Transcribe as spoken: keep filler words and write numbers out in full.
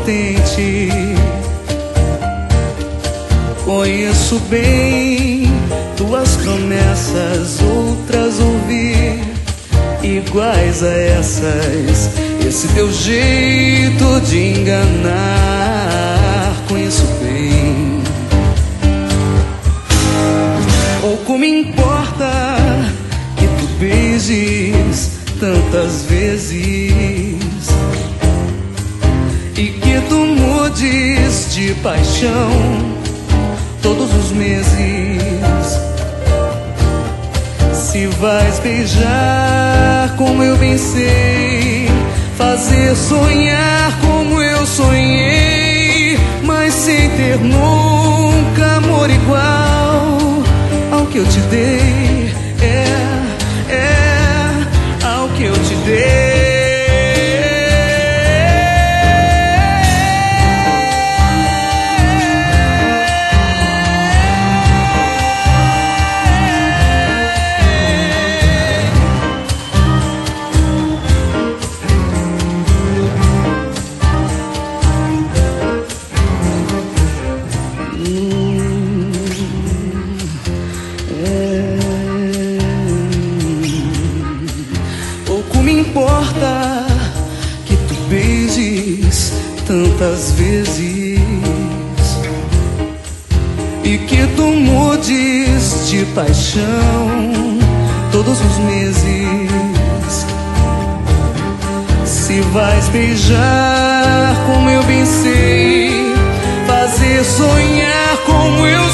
contente. Conheço bem tuas promessas, outras ouvi iguais a essas. Esse teu jeito de enganar, conheço bem. Pouco me importa que tu beijes tantas vezes e que tu mudes de paixão todos os meses. Se vais beijar como eu bem sei, fazer sonhar como eu sonhei, mas sem ter nunca amor igual ao que eu te dei, é, é, ao que eu te dei. Importa que tu beijes tantas vezes e que tu mudes de paixão todos os meses. Se vais beijar como eu bem sei, fazer sonhar como eu